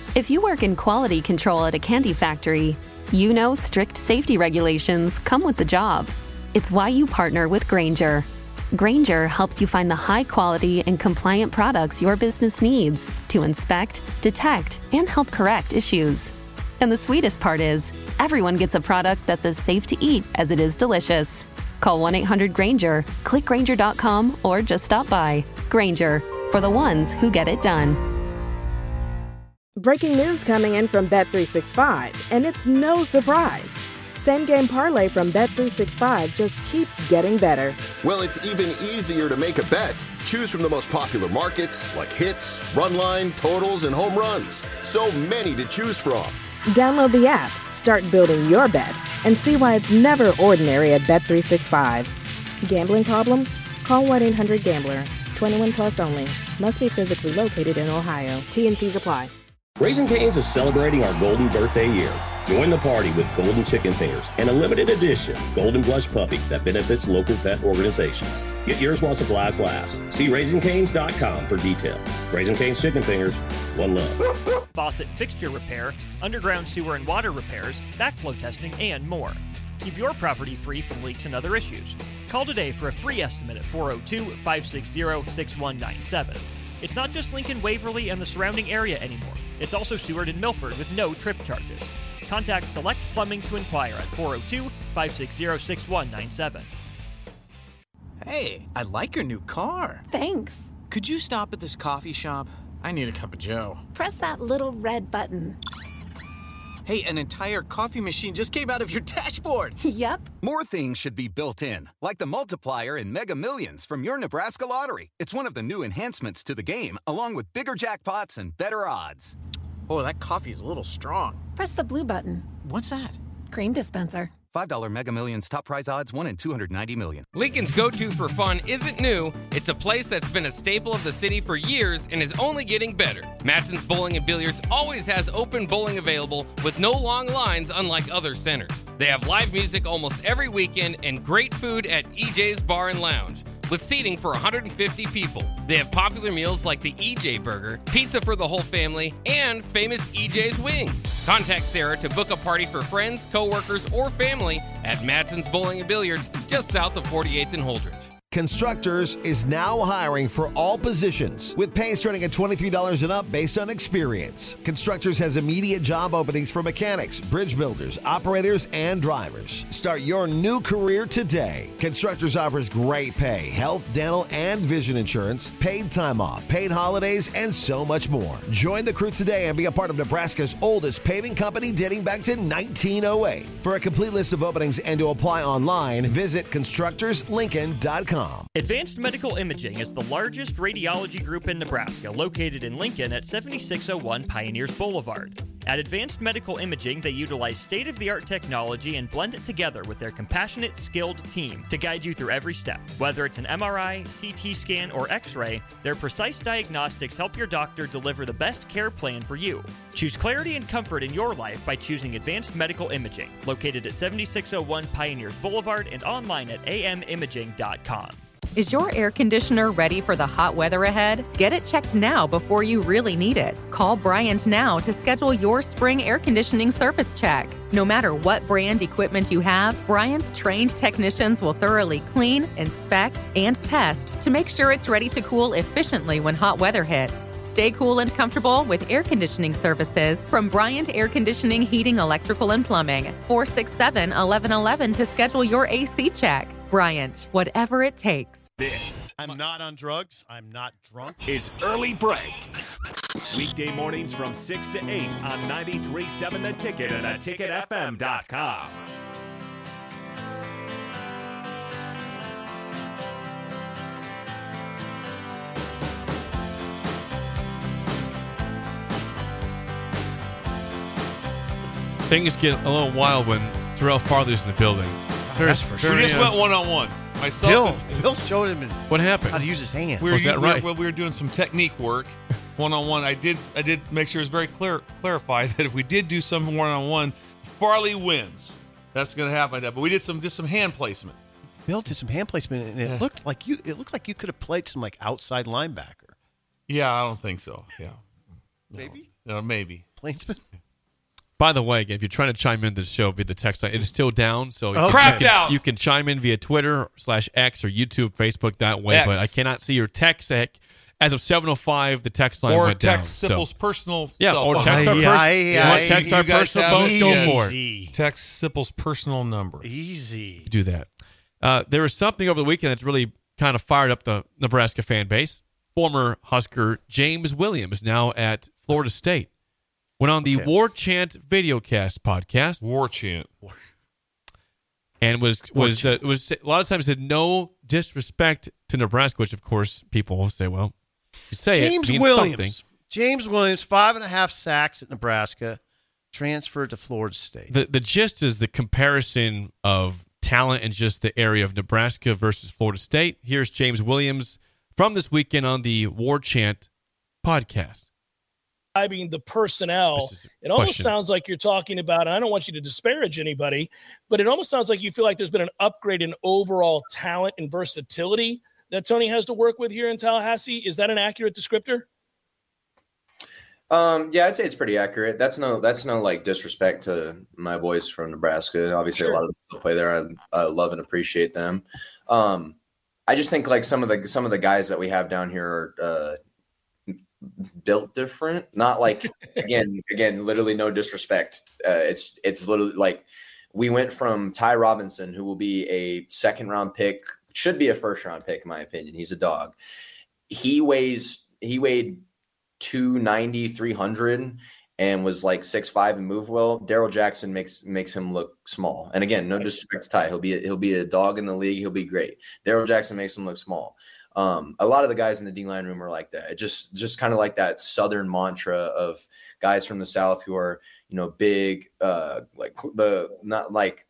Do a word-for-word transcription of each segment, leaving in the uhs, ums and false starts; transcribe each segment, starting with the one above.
If you work in quality control at a candy factory, you know strict safety regulations come with the job. It's why you partner with Grainger. Grainger helps you find the high-quality and compliant products your business needs to inspect, detect, and help correct issues. And the sweetest part is, everyone gets a product that's as safe to eat as it is delicious. Call one eight hundred Grainger, click Grainger dot com, or just stop by. Grainger, for the ones who get it done. Breaking news coming in from Bet three sixty-five, and it's no surprise. Same Game Parlay from Bet three sixty-five just keeps getting better. Well, it's even easier to make a bet. Choose from the most popular markets like hits, run line, totals, and home runs. So many to choose from. Download the app, start building your bet, and see why it's never ordinary at Bet three sixty-five. Gambling problem? Call one eight hundred gambler. twenty-one plus only. Must be physically located in Ohio. T and C's apply. Raising Cane's is celebrating our golden birthday year. Join the party with Golden Chicken Fingers and a limited edition Golden Blush Puppy that benefits local pet organizations. Get yours while supplies last. See Raising Canes dot com for details. Raising Cane's Chicken Fingers, one love. Faucet fixture repair, underground sewer and water repairs, backflow testing, and more. Keep your property free from leaks and other issues. Call today for a free estimate at four oh two, five six zero, six one nine seven. It's not just Lincoln, Waverly, and the surrounding area anymore. It's also Seward and Milford with no trip charges. Contact Select Plumbing to inquire at four oh two, five six zero, six one nine seven. Hey, I like your new car. Thanks. Could you stop at this coffee shop? I need a cup of joe. Press that little red button. Hey, an entire coffee machine just came out of your dashboard. Yep. More things should be built in, like the multiplier in Mega Millions from your Nebraska Lottery. It's one of the new enhancements to the game, along with bigger jackpots and better odds. Oh, that coffee is a little strong. Press the blue button. What's that? Cream dispenser. five dollar Mega Millions top prize odds, one in two hundred ninety million. Lincoln's go-to for fun isn't new. It's a place that's been a staple of the city for years and is only getting better. Matson's Bowling and Billiards always has open bowling available with no long lines unlike other centers. They have live music almost every weekend and great food at E J's Bar and Lounge, with seating for one hundred fifty people. They have popular meals like the E J Burger, pizza for the whole family, and famous E J's Wings. Contact Sarah to book a party for friends, coworkers, or family at Matson's Bowling and Billiards, just south of forty-eighth and Holdridge. Constructors is now hiring for all positions, with pay starting at twenty-three dollars and up based on experience. Constructors has immediate job openings for mechanics, bridge builders, operators, and drivers. Start your new career today. Constructors offers great pay, health, dental, and vision insurance, paid time off, paid holidays, and so much more. Join the crew today and be a part of Nebraska's oldest paving company dating back to nineteen oh eight. For a complete list of openings and to apply online, visit constructors lincoln dot com. Advanced Medical Imaging is the largest radiology group in Nebraska, located in Lincoln at seventy-six oh one Pioneers Boulevard. At Advanced Medical Imaging, they utilize state-of-the-art technology and blend it together with their compassionate, skilled team to guide you through every step. Whether it's an M R I, C T scan, or X-ray, their precise diagnostics help your doctor deliver the best care plan for you. Choose clarity and comfort in your life by choosing Advanced Medical Imaging, located at seventy-six oh one Pioneers Boulevard and online at a m imaging dot com. Is your air conditioner ready for the hot weather ahead? Get it checked now before you really need it. Call Bryant now to schedule your spring air conditioning service check. No matter what brand equipment you have, Bryant's trained technicians will thoroughly clean, inspect, and test to make sure it's ready to cool efficiently when hot weather hits. Stay cool and comfortable with air conditioning services from Bryant Air Conditioning, Heating, Electrical, and Plumbing. four six seven, one one one one to schedule your A C check. Bryant, whatever it takes. This, I'm not on drugs, I'm not drunk, is Early Break. Weekday mornings from six to eight on ninety-three point seven The Ticket and the ticket f m dot com. Things get a little wild when Terrell Farley's in the building. That's for sure. We just went one-on-one. Myself Bill, and, Bill showed him what happened? how to use his hand. We were, Was that we were, right? Well, we were doing some technique work, one-on-one. I did I did make sure it was very clear, clarified that if we did do some one-on-one, Farley wins. That's going to happen. But we did some just some hand placement. Bill did some hand placement, and it Yeah. looked like you. It looked like you could have played some like outside linebacker. Yeah, I don't think so. Yeah, Maybe. Uh, maybe. Plainsman? By the way, if you're trying to chime into the show via the text line, it is still down. So Okay. you Crapped can, out. You can chime in via Twitter slash X or YouTube, Facebook that way. X. But I cannot see your text. As of seven oh five, the text line Or went text down. Sipple's so. personal Yeah, cell or phone. text our, Aye, pers- aye, you aye. want to text You our guys personal have phones, it? go Yes. for it. Easy. Text Sipple's personal number. Easy. Do that. Uh, there was something over the weekend that's really kind of fired up the Nebraska fan base. Former Husker James Williams, now at Florida State, went on the Okay. War Chant Videocast podcast. War Chant. And was was uh, was a lot of times said no disrespect to Nebraska, which of course people will say, well, you say James it means Williams. something. James Williams, five and a half sacks at Nebraska, transferred to Florida State. The the gist is the comparison of talent in just the area of Nebraska versus Florida State. Here's James Williams from this weekend on the War Chant podcast. Describing the personnel, it almost question. sounds like you're talking about, and I don't want you to disparage anybody, but it almost sounds like you feel like there's been an upgrade in overall talent and versatility that Tony has to work with here in Tallahassee. Is that an accurate descriptor? Um, yeah, I'd say it's pretty accurate. That's no, that's no like disrespect to my boys from Nebraska. Obviously, Sure. a lot of them play there. I, I love and appreciate them. Um, I just think like some of the some of the guys that we have down here are uh, built different. Not like again, again, literally no disrespect. Uh, it's it's literally like we went from Ty Robinson, who will be a second round pick, should be a first round pick in my opinion. He's a dog. He weighs he weighed two ninety, three hundred and was like six five and moved well. Daryl Jackson makes makes him look small. And again, no disrespect to Ty. He'll be a, he'll be a dog in the league. He'll be great. Daryl Jackson makes him look small. Um, a lot of the guys in the D-line room are like that. It just just kind of like that Southern mantra of guys from the South who are, you know, big, uh, like the not like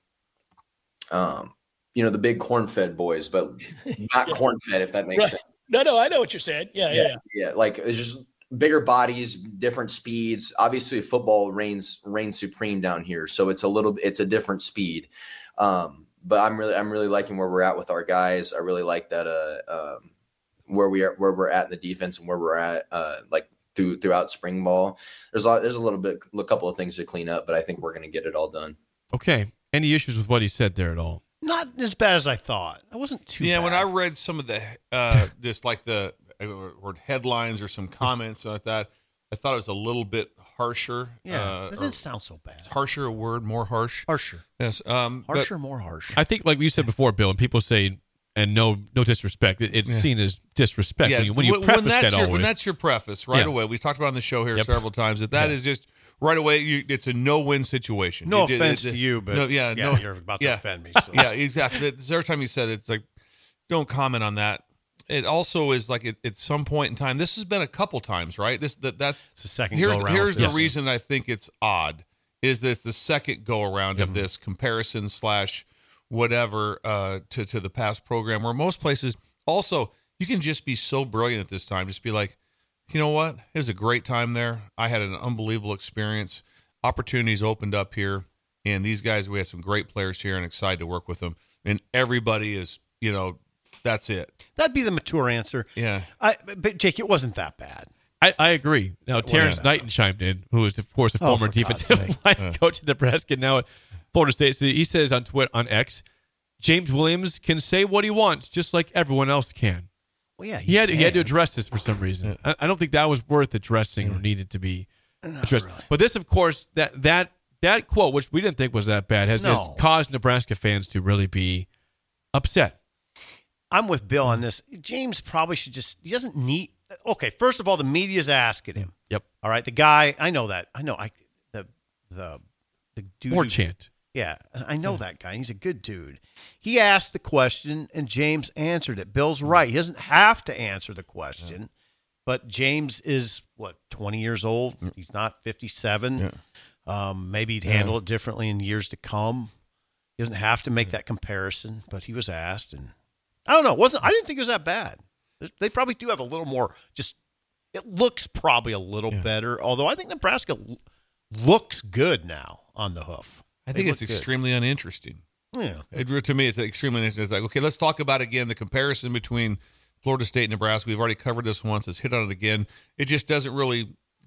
um, you know, the big corn-fed boys, but not corn-fed, if that makes Right. sense. No, no, I know what you're saying. Yeah, yeah, yeah. yeah. Like it's just bigger bodies, different speeds. Obviously, football reigns reigns supreme down here, so it's a little, it's a different speed. Um, but I'm really, I'm really liking where we're at with our guys. I really like that. Uh, um, where we are, where we're at in the defense, and where we're at, uh, like through throughout spring ball. There's a lot, there's a little bit, a couple of things to clean up, but I think we're going to get it all done. Okay. Any issues with what he said there at all? Not as bad as I thought. That wasn't too Yeah, bad. when I read some of the uh, just like the or, or headlines or some comments like that, I thought it was a little bit harsher. Yeah, uh, that or- doesn't sound so bad. Is harsher a word? More harsh? Harsher. Yes. Um, but- Harsher, more harsh. I think, like you said before, Bill, and people say, and no no disrespect, it, it's Yeah. seen as disrespect. Yeah, When you, when you when, preface when that's that your, always. when that's your preface right Yeah. away. We talked about it on the show here Yep. several times that that Yeah. is just right away. You, it's a no-win situation. No You did- offense it- to you, but no, yeah, yeah, no, you're about to yeah. offend me, so. Yeah, exactly. Every time you said it, it's like, don't comment on that. It also is like at, at some point in time. This has been a couple times, right? This that that's it's the second Here's go around here's with the this. reason I think it's odd is this the second go around of this comparison slash whatever uh, to to the past program, where most places also you can just be so brilliant at this time, just be like, you know what, it was a great time there. I had an unbelievable experience. Opportunities opened up here, and these guys, we have some great players here, and excited to work with them. And everybody is, you know, that's it. That'd be the mature answer. Yeah. I, but Jake, it wasn't that bad. I, I agree. Now, It Terrence wasn't Knighton chimed in, who is, of course, a Oh, former for God's defensive sake. line Uh. coach at Nebraska, now at Florida State. So he says on Twitter, on X, James Williams can say what he wants, just like everyone else can. Well, yeah, he had he had to can. address this for some reason. I, I don't think that was worth addressing or needed to be addressed. But this, of course, that that that quote, which we didn't think was that bad, has, has No. caused Nebraska fans to really be upset. I'm with Bill on this. James probably should just, he doesn't need, okay, first of all, the media's asking him. Yep. All right, the guy, I know that. I know, I the, the, the dude. War who- chant. Yeah, I know that guy. He's a good dude. He asked the question, and James answered it. Bill's right. He doesn't have to answer the question, but James is, what, twenty years old? He's not fifty-seven. Um, maybe he'd Yeah. handle it differently in years to come. He doesn't have to make that comparison, but he was asked, and I don't know. It wasn't I didn't think it was that bad. They probably do have a little more. Just it looks probably a little better. Although I think Nebraska l- looks good now on the hoof. I They think it's look good. extremely uninteresting. Yeah. It, to me, it's extremely interesting. It's like, okay, let's talk about again the comparison between Florida State and Nebraska. We've already covered this once. Let's hit on it again. It just doesn't really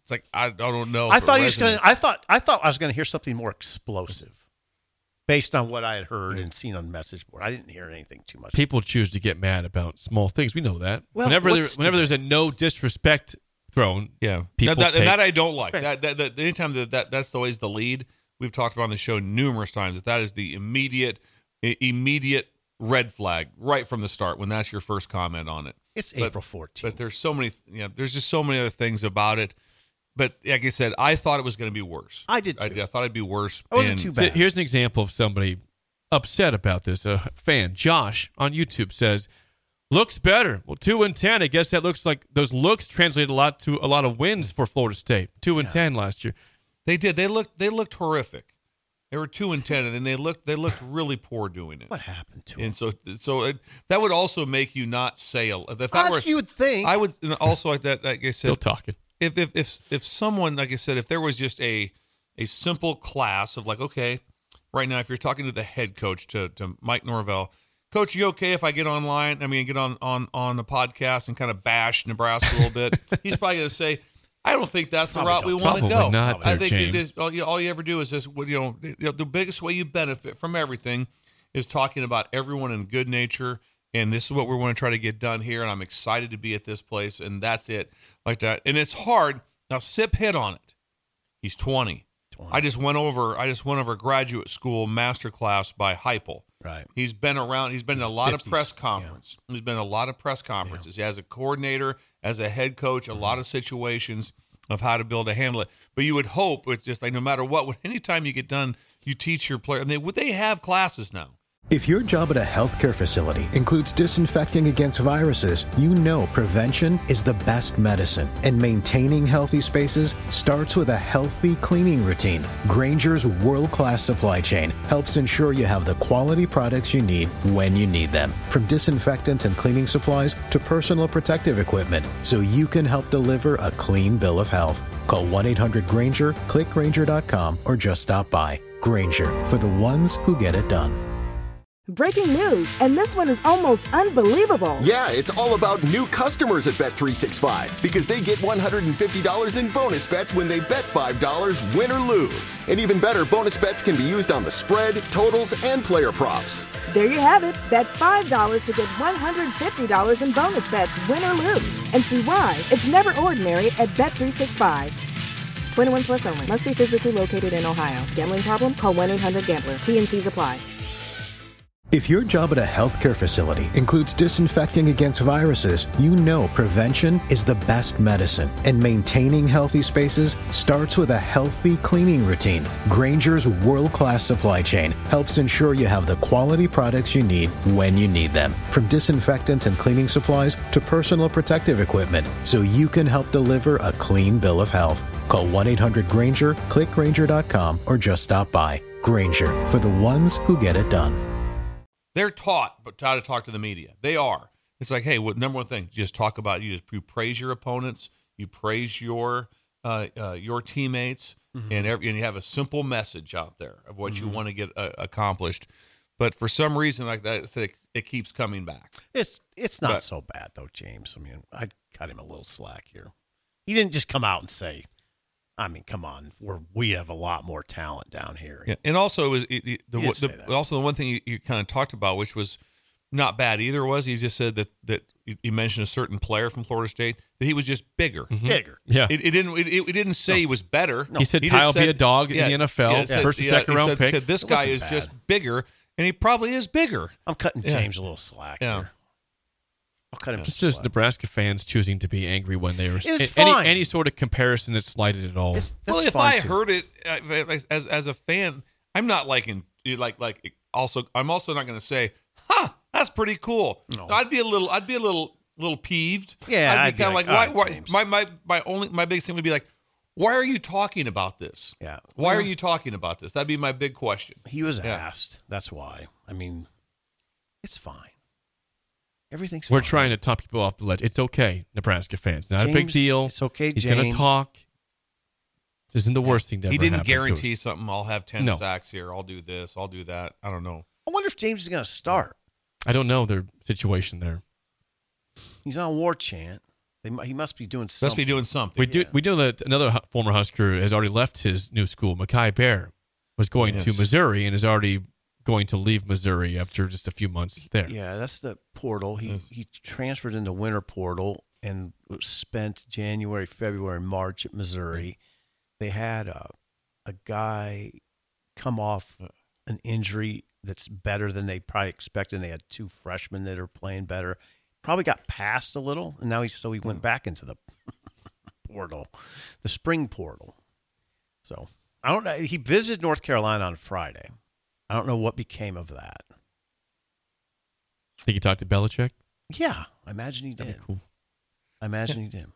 It's like I, I don't know. I thought he was going. I thought I thought I was going to hear something more explosive, based on what I had heard and seen on the message board. I didn't hear anything too much. People choose to get mad about small things. We know that. Well, whenever there, what's whenever the- there's a no disrespect thrown, Yeah, people that, that, take- and that I don't like. That, that, that anytime that, that that's always the lead. We've talked about on the show numerous times that that is the immediate i- immediate red flag right from the start when that's your first comment on it. It's But- April fourteenth. But there's so many. You know, there's just so many other things about it. But like I said, I thought it was going to be worse. I did too. I, I thought it'd be worse. It wasn't and- too So bad. here's an example of somebody upset about this. A fan, Josh, on YouTube says, "Looks better." Well, two and ten. I guess that looks like those looks translate a lot to a lot of wins for Florida State. Two and ten last year. They did. They looked. They looked horrific. They were two and ten, and then they looked. They looked really poor doing it. What happened to And him? so, so it, that would also make you not say a- if that As were, you would think. I would and also like that. Like I said, Still talking. If if if if someone, like I said, if there was just a a simple class of like, okay, right now, if you're talking to the head coach, to to Mike Norvell, Coach, you okay if I get online? I mean, get on on on the podcast and kind of bash Nebraska a little bit. He's probably going to say, I don't think that's the Probably route we don't. want to Probably go. not I there, think it James. is, all, you, all you ever do is just, you know, the, the biggest way you benefit from everything is talking about everyone in good nature. And this is what we want to try to get done here. And I'm excited to be at this place. And that's it, like that. And it's hard. Now, Sip hit on it. He's twenty. I just went over. I just went over graduate school masterclass by Heupel. Right. He's been around. He's been in a lot fifties, of press conference. He's been in a lot of press conferences. As a coordinator, as a head coach, a lot of situations of how to build a handle it. But you would hope it's just like no matter what, anytime you get done, you teach your player. I mean, would they have classes now? If your job at a healthcare facility includes disinfecting against viruses, you know prevention is the best medicine. And maintaining healthy spaces starts with a healthy cleaning routine. Grainger's world-class supply chain helps ensure you have the quality products you need when you need them. From disinfectants and cleaning supplies to personal protective equipment, so you can help deliver a clean bill of health. Call one eight hundred Grainger, click Grainger dot com, or just stop by. Grainger, for the ones who get it done. Breaking news, and this one is almost unbelievable. Yeah, it's all about new customers at Bet three sixty-five because they get one hundred fifty dollars in bonus bets when they bet five dollars, win or lose. And even better, bonus bets can be used on the spread, totals, and player props. There you have it. Bet five dollars to get one hundred fifty dollars in bonus bets, win or lose. And see why it's never ordinary at Bet three sixty-five. twenty-one plus only. Must be physically located in Ohio. Gambling problem? Call one eight hundred gambler. T and C's apply. If your job at a healthcare facility includes disinfecting against viruses, you know prevention is the best medicine. And maintaining healthy spaces starts with a healthy cleaning routine. Grainger's world-class supply chain helps ensure you have the quality products you need when you need them. From disinfectants and cleaning supplies to personal protective equipment, so you can help deliver a clean bill of health. Call one eight hundred Grainger, click Grainger dot com, or just stop by. Grainger, for the ones who get it done. They're taught, but how to talk to the media. They are. It's like, hey, what number one thing? Just talk about you. Just you praise your opponents. You praise your uh, uh, your teammates, Mm-hmm. and every, and you have a simple message out there of what Mhm. you want to get uh, accomplished. But for some reason, like that, it, it keeps coming back. It's it's not But- so bad though, James. I mean, I cut him a little slack here. He didn't just come out and say, I mean, come on, we're, we have a lot more talent down here. Yeah, and also it was it, it- the, He did say the that. also the one thing you, you kind of talked about, which was not bad either, was he just said that that you mentioned a certain player from Florida State that he was just bigger, Mhm. Bigger. Yeah. It, it didn't it, it didn't say he was better. He said just Ty will be a dog in yeah, the N F L, yeah, it said- first or yeah, second he round said, pick. said this It guy wasn't is bad. just bigger, and he probably is bigger. I'm cutting Yeah. James a little slack Yeah. here. I'll cut him It's some just slack. Nebraska fans choosing to be angry when they are It's a- fine. any any sort of comparison that's slighted at all. It's- Well, that's if fine, I too. heard it uh, as as a fan, I'm not like in like like also I'm also not going to say, "Huh, that's pretty cool." No. I'd be a little I'd be a little little peeved. Yeah, I'd I'd be be kind of like, like, why, "All why right, James." my my my only my biggest thing would be like, why are you talking about this? Yeah. Why are Well, you talking about this? That'd be my big question. He was Yeah. asked. That's why. I mean, it's fine. Everything's We're fine. trying to talk people off the ledge. It's okay, Nebraska fans. Not a big James, deal. it's okay, He's going to James. talk. This isn't the worst thing to He ever didn't happen to guarantee us. something. I'll have ten No. sacks here. I'll do this. I'll do that. I don't know. I wonder if James is going to start. I don't know their situation there. He's on War Chant. They, mu- he must be doing something. Must be doing something. We do. We do that. Another hu- former Husker has already left his new school. Mackay Bear was going Yes. to Missouri and is already going to leave Missouri after just a few months there. Yeah, that's the portal. He Yes. he transferred in the winter portal and spent January, February, March at Missouri. They had a a guy come off an injury that's better than they probably expected. And they had two freshmen that are playing better. Probably got passed a little, and now he so he went back into the portal, the spring portal. So I don't know. He visited North Carolina on Friday. I don't know what became of that. Think you talked to Belichick? Yeah, I imagine he did. Cool. I imagine he did.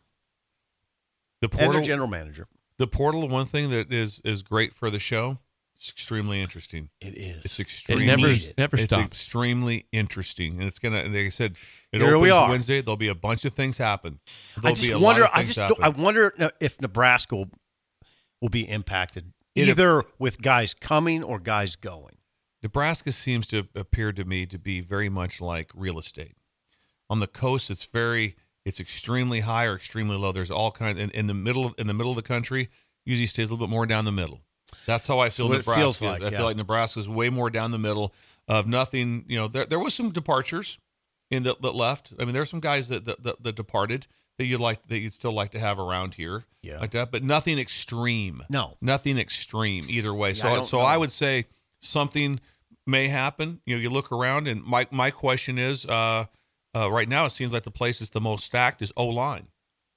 The And their portal, general manager. The portal, one thing that is is great for the show. It's extremely interesting. It is. It's extremely. never- it's never stops. extremely interesting, and it's gonna. Like I said, it Here opens we are. Wednesday. There'll be a bunch of things happen. There'll I just be a wonder. lot of I things just. happen. Don't, I wonder if Nebraska will, will be impacted It- either with guys coming or guys going. Nebraska seems to appear to me to be very much like real estate. On the coast, it's very, it's extremely high or extremely low. There's all kinds in, in the middle. In the middle of the country, usually stays a little bit more down the middle. That's how I feel. So it Nebraska. feels is. like, I yeah. feel like Nebraska is way more down the middle of nothing. You know, there there was some departures in that, that left. I mean, there's some guys that, that that that departed that you like that you'd still like to have around here, Yeah. like that. But nothing extreme. No. nothing extreme either way. See, I so don't so know. I would say something may happen. You know, you look around, and my my question is, uh, uh, right now it seems like the place that's the most stacked is O-line.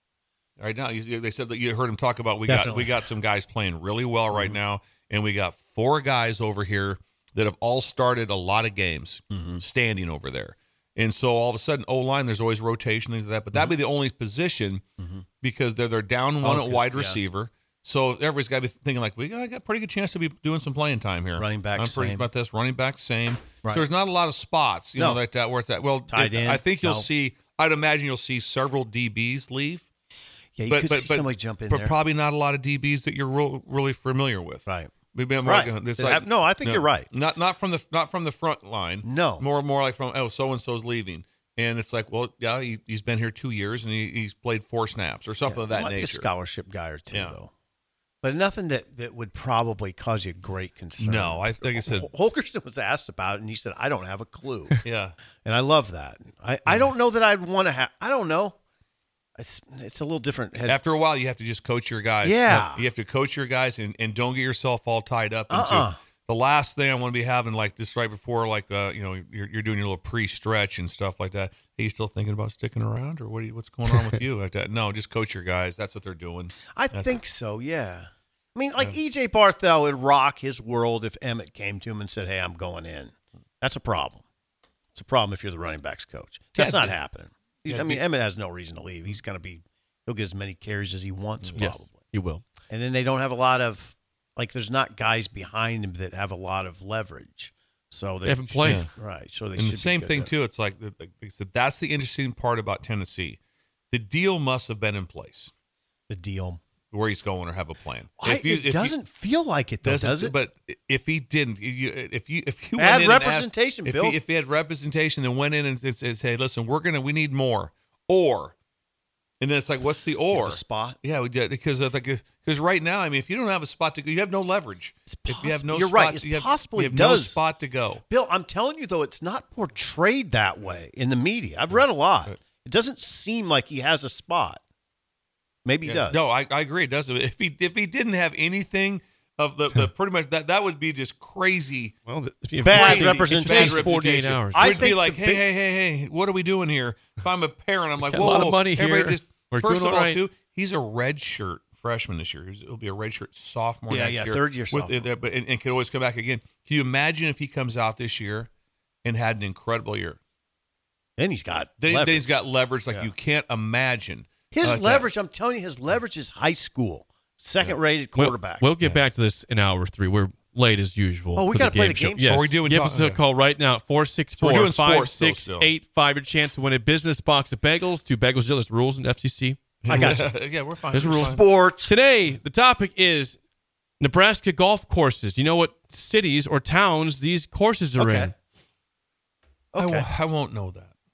Right now, you, they said that you heard him talk about we Definitely. got we got some guys playing really well right Mm-hmm. now, and we got four guys over here that have all started a lot of games Mm-hmm. standing over there. And so all of a sudden, O-line, there's always rotation, things like that. But that'd be the only position because they're they're down one Okay, at wide yeah. receiver. So everybody's got to be thinking like, we got, I got a pretty good chance to be doing some playing time here. Running back I'm pretty same. about this. Running back same. Right. So there's not a lot of spots, you know, No. like that worth that. Well, Tight it- end, I think you'll no. see. I'd imagine you'll see several D Bs leave. Yeah, you could see somebody jump in but there. probably not a lot of D Bs that you're real, really familiar with. Right. We've been more Right. like, it's That like- hap- no, I think no, you're right. Not not from the not from the front line. No. More more like from oh so and so's leaving, and it's like well yeah he, he's been here two years and he, he's played four snaps or something Yeah, of that might be a nature. scholarship guy or two, Yeah. though. But nothing that, that would probably cause you great concern. No, I think I said- Hol- Holkerson was asked about it, and he said, I don't have a clue. Yeah. And I love that. I, I don't know that I'd want to have, I don't know. It's, it's a little different. Head. After a while, you have to just coach your guys. Yeah. You have to coach your guys and, and don't get yourself all tied up into Uh-uh. the last thing I want to be having like this right before, like, uh, you know, you're, you're doing your little pre-stretch and stuff like that. Are you still thinking about sticking around or what? Are you, what's going on with you like that? No, just coach your guys. That's what they're doing. I That's- think so, yeah. I mean, like E J Barthel would rock his world if Emmett came to him and said, hey, I'm going in. That's a problem. It's a problem if you're the running backs coach. That's Yeah, not be- happening. He's- yeah, I mean, be- Emmett has no reason to leave. He's going to be, he'll get as many carries as he wants, probably. Yes, you will. And then they don't have a lot of, like, there's not guys behind him that have a lot of leverage. So they, They haven't played. Yeah. Right. So they and should the be same good thing there. too. It's like, like I said, that's the interesting part about Tennessee. The deal must have been in place. The deal. Where he's going or have a plan. I, If you- it if you- doesn't feel like it, though, doesn't- does it? But if he didn't, you, if you if you Bad went in and asked- representation, if Bill. He, if he had representation, then went in and said, said, "Hey, listen, we're gonna we need more," or, and then it's like, what's the or The spot. Yeah, we did because of like because right now, I mean, if you don't have a spot to go, you have no leverage. If you have no, You're spot, right. It's you have, possible you it have no does. spot to go. Bill, I'm telling you, though, it's not portrayed that way in the media. I've read a lot. It doesn't seem like he has a spot. Maybe he Yeah. does. No, I, I agree. It does. If he if he didn't have anything of the, the pretty much that that would be just crazy. Well, Bad crazy, representation. bad forty-eight reputation. hours. It I would be think like, the hey, big- hey, hey, hey, what are we doing here? If I'm a parent, I'm like, Got a whoa, lot of money everybody here. Just, We're first doing of all all, right. too, he's a red shirt freshman this year. He's, he'll be a red shirt sophomore Yeah, next yeah, year. third year with, sophomore. uh, but and, and can always come back again. Can you imagine if he comes out this year and had an incredible year? Then he's got Then, leverage. then he's got leverage like Yeah. you can't imagine. His Uh, that- leverage, I'm telling you, his leverage is high school. Second-rated We'll- quarterback. We'll, get back to this in hour three. We're late as usual. Oh, we for gotta play the show. game show. Yes. Are we doing Give talk- us a okay. call right now at four six We're four, doing five sports, though, six still. eight five. Your chance to win a business box of bagels. Two bagels deal. There's rules in F C C. I got you. yeah, we're fine. There's We're rules. fine. Sports. Today, the topic is Nebraska golf courses. Do you know what cities or towns these courses are Okay. in? I, Okay. w- I won't know that.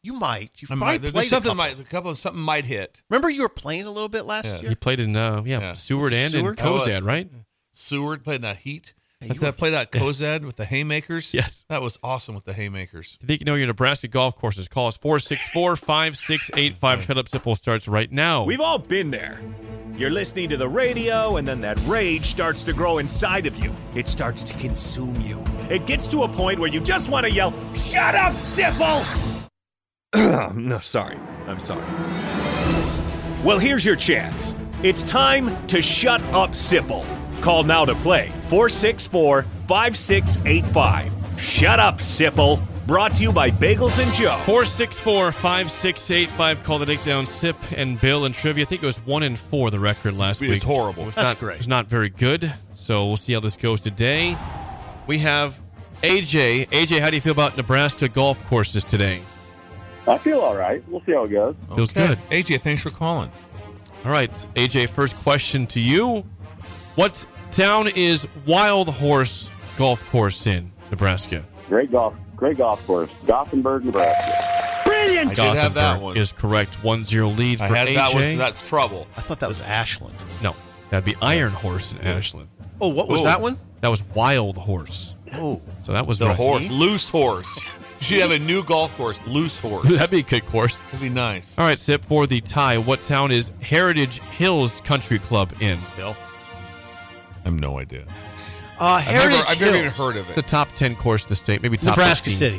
You might. You've I probably might. There's played something a couple. might, a couple of something might hit. Remember you were playing a little bit last Yeah. year? He played in, uh, yeah, Yeah. Seward and Seward? in Cozad, right? Seward played in that Heat. Hey, I you th- were- played that Cozad with the haymakers. Yes. That was awesome with the haymakers. If you think you know your Nebraska golf courses, call us four six four, five six eight five. Shut Up Sipple starts right now. We've all been there. You're listening to the radio, and then that rage starts to grow inside of you. It starts to consume you. It gets to a point where you just want to yell, "Shut up, Sipple!" No, sorry. I'm sorry. Well, here's your chance. It's time to shut up, Sipple. Call now to play four six four, five six eight five. Shut up, Sipple. Brought to you by Bagels and Joe. four six four, five six eight five. Call the Takedown Sip and Bill and Trivia. I think it was one and four, the record last It week. was horrible. It was That's not, great. It was not very good. So we'll see how this goes today. We have A J. A J, how do you feel about Nebraska golf courses today? I feel all right. We'll see how it goes. Feels Okay. good. A J, thanks for calling. All right, A J, first question to you. What town is Wild Horse Golf Course in Nebraska? Great golf, great golf course, Gothenburg, Nebraska. Brilliant! I did have that Gothenburg one. is correct. one zero lead I for had A J. that one, so that's trouble. I thought that was Ashland. No, that'd be Iron Horse in Ashland. Oh, what was Ooh. that one? That was Wild Horse. Oh, So that was The right. horse, loose horse. You should have a new golf course, loose horse. That'd be a good course. That'd be nice. All right, Sip, for the tie, what town is Heritage Hills Country Club in? Bill? I have no idea. Uh, I've Heritage never, I've never even Hills. heard of It's it. a top ten course in the state, maybe top Nebraska fifteen. City.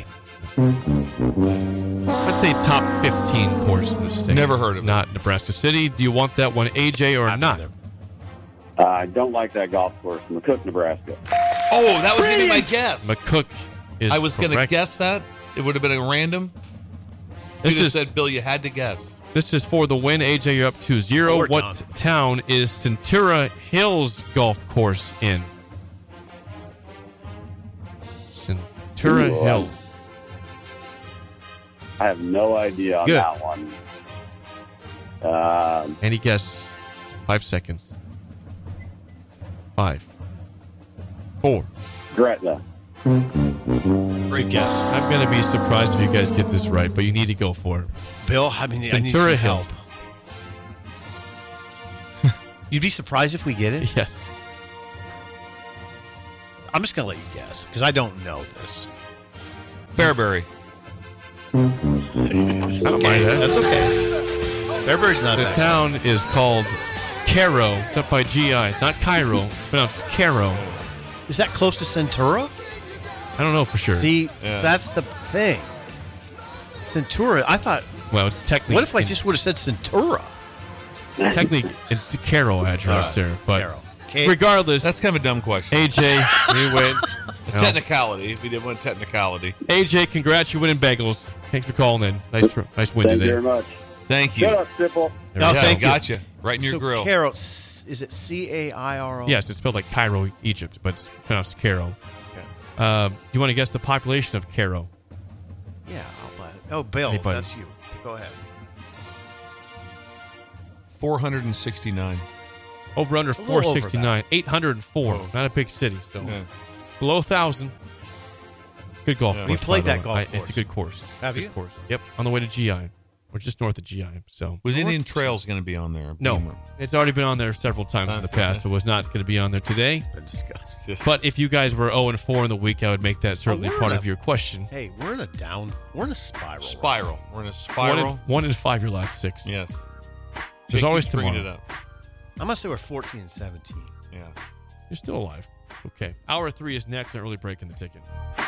I'd say top fifteen course in the state. Never heard of it. Not Nebraska City. Do you want that one, A J, or not? Uh, I don't like that golf course, McCook, Nebraska. Oh, that was going to be my guess. McCook is I was going to correct. guess that. It would have been a random. This you is- just said, Bill, you had to guess. This is for the win. A J, you're up two zero. Oh, we're What done. town is Centura Hills Golf Course in? Centura Ooh, Hills. I have no idea on Good. that one. Um, Any guess? Five seconds. Five. Four. Gretna. Great guess. I'm going to be surprised if you guys get this right, but you need to go for it. Bill, I mean, I need Centura some Hill. help. You'd be surprised if we get it? Yes. I'm just going to let you guess because I don't know this. Fairbury. I don't mind that. That's okay. Fairbury's not The bad. town is called Cairo. It's up by G I. It's not Cairo. It's pronounced Cairo. Is that close to Centura? I don't know for sure. See, Yeah. that's the thing. Centura, I thought, Well, it's technically. what if I just would have said Centura? Technically, it's a Cairo address All there, but Cairo. Okay. regardless, That's kind of a dumb question. A J, you win. A No. technicality, if we didn't want technicality. A J, congrats, you winning bagels. Thanks for calling in. Nice, tr- nice win Thank today. you very much. Thank you. Shut up, Sipple. There No, we go. thank you. Gotcha. Right in your so grill. Cairo, s- is it C A I R O? Yes, it's spelled like Cairo, Egypt, but it's pronounced Cairo. Uh, you want to guess the population of Cairo? Yeah, I'll buy it. Oh, Bill, Anybody? that's you. Go ahead. four hundred sixty-nine. Over under A little over four sixty-nine. eight hundred four. Oh. Not a big city, so Yeah. below one thousand. Good golf Yeah. course. We played by the that way. golf I- course. It's a good course. Have good you? Course. Yep, on the way to G I. We're just north of G I, so. Was North Indian of- Trails going to be on there? No, Beamer. it's already been on there several times in the That's past. okay. It was not going to be on there today. Been discussed. But if you guys were zero and four in the week, I would make that certainly Oh, we're part in of a- your question. Hey, we're in a down. We're in a spiral. Spiral. We're in a One spiral. in, one in five your last six. Yes. There's Jake always keeps bringing tomorrow. it up. I'm gonna say we're fourteen and seventeen. Yeah. You're still alive. Okay. Hour three is next. An early break in the ticket.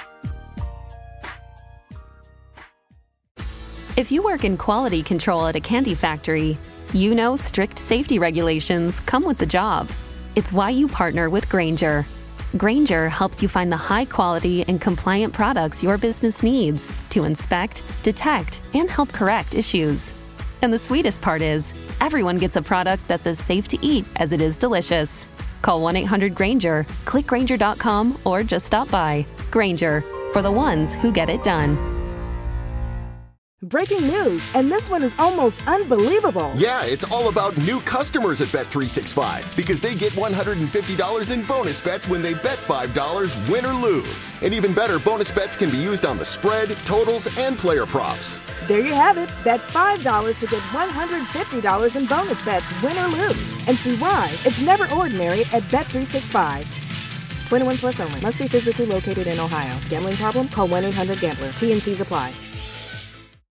If you work in quality control at a candy factory, you know strict safety regulations come with the job. It's why you partner with Grainger. Grainger helps you find the high quality and compliant products your business needs to inspect, detect, and help correct issues. And the sweetest part is, everyone gets a product that's as safe to eat as it is delicious. Call one eight hundred Grainger, click Grainger dot com, or just stop by. Grainger, for the ones who get it done. breaking news, and this one is almost unbelievable. Yeah, it's all about new customers at Bet three sixty-five because they get one hundred fifty dollars in bonus bets when they bet five dollars, win or lose. And even better, bonus bets can be used on the spread, totals, and player props. There you have it. Bet five dollars to get one hundred fifty dollars in bonus bets, win or lose. And see why it's never ordinary at Bet three sixty-five. twenty-one plus only. Must be physically located in Ohio. Gambling problem? Call one eight hundred gambler. T N Cs apply.